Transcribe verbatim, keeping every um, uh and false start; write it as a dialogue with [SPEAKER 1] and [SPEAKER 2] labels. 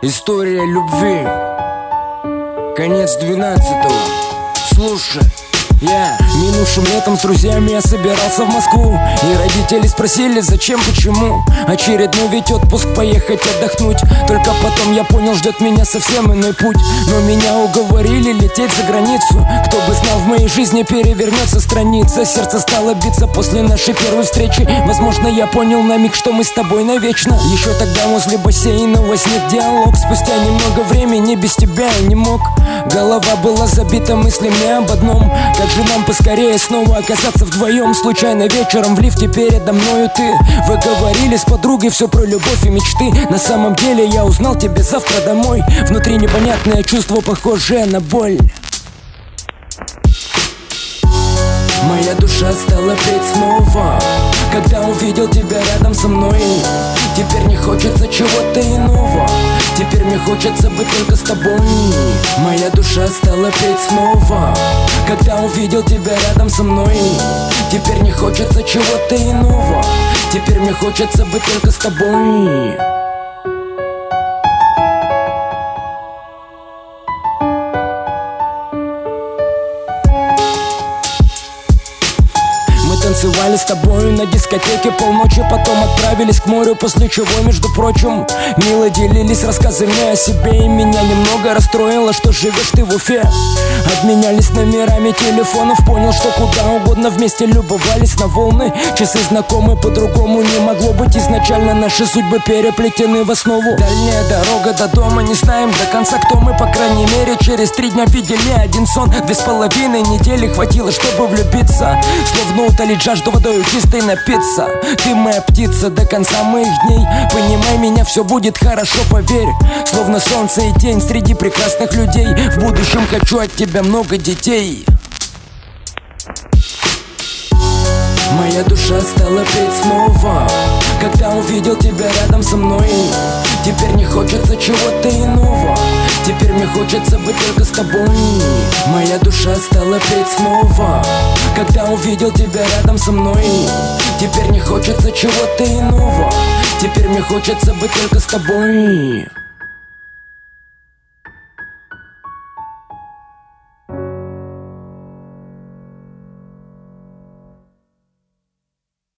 [SPEAKER 1] История любви. Конец двенадцатого. Слушай, я минувшим летом с друзьями я собирался в Москву, и родители спросили, зачем, почему. Очередной ведь отпуск, поехать отдохнуть. Только потом я понял, ждет меня совсем иной путь. Но меня уговорили лететь за границу. Кто бы знал, в моей жизни перевернется страница. Сердце стало биться после нашей первой встречи. Возможно, я понял на миг, что мы с тобой навечно. Еще тогда возле бассейна возник диалог. Спустя немного времени без тебя я не мог. Голова была забита мыслями об одном: как же нам поскорее снова оказаться вдвоем. Случайно вечером в лифте передо мною ты. Вы говорили с подругой все про любовь и мечты. На самом деле я узнал тебя завтра домой. Внутри непонятное чувство, похожее на боль. Моя душа стала петь снова, когда увидел тебя рядом со мной. Теперь не хочется чего-то иного, теперь мне хочется быть только с тобой. Моя душа стала петь снова, когда увидел тебя рядом со мной. Теперь не хочется чего-то иного, теперь мне хочется быть только с тобой. Танцевали с тобою на дискотеке полночи, потом отправились к морю, после чего, между прочим, мило делились рассказами о себе. И меня немного расстроило, что живешь ты в Уфе. Обменялись номерами телефонов, понял, что куда угодно вместе любовались на волны. Часы знакомы, по-другому не могло быть. Изначально наши судьбы переплетены в основу. Дальняя дорога до дома, не знаем до конца, кто мы. По крайней мере, через три дня видели один сон. Две с половиной недели хватило, чтобы влюбиться, словно утолить жажду водою чистой напиться. Ты моя птица до конца моих дней. Понимай меня, все будет хорошо, поверь. Словно солнце и тень среди прекрасных людей. В будущем хочу от тебя много детей. Моя душа стала петь снова, когда увидел тебя рядом со мной. Теперь не хочется чего-то иного, теперь мне хочется быть только с тобой. Моя душа стала петь снова, когда увидел тебя рядом со мной. Теперь не хочется чего-то иного, теперь мне хочется быть только с тобой.